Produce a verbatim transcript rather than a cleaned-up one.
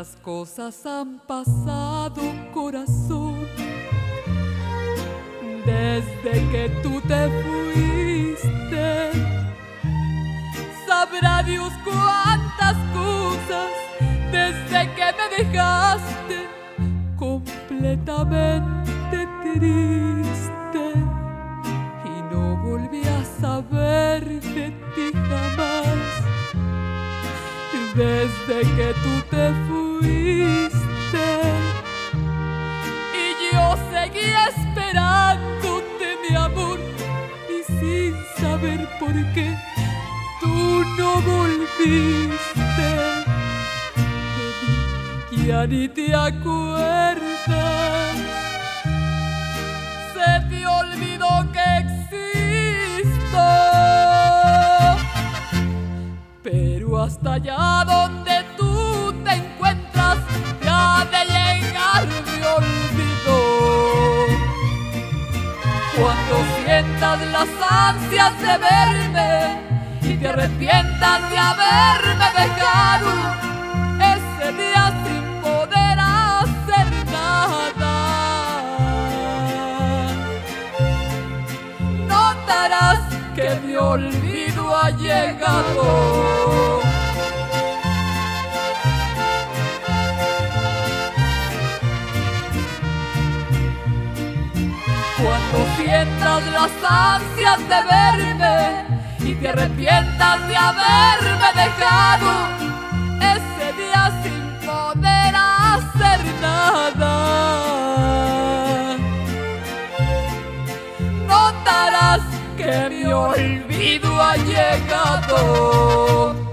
Cuántas cosas han pasado, corazón, desde que tú te fuiste. Sabrá Dios cuántas cosas desde que me dejaste completamente triste, y no volví a saber de ti jamás. Desde que tú te fuiste, y yo seguí esperándote, mi amor, y sin saber por qué tú no volviste. De mí ya ni te acuerdas, se te olvidó que existo. Pero hasta allá donde tú te encuentras, ya de llegar mi olvido. Cuando sientas las ansias de verme y te arrepientas de haberme dejado, ese día sin poder hacer nada, notarás que mi olvido ha llegado. Cuando sientas las ansias de verme y te arrepientas de haberme dejado, ese día sin poder hacer nada, notarás que mi olvido ha llegado.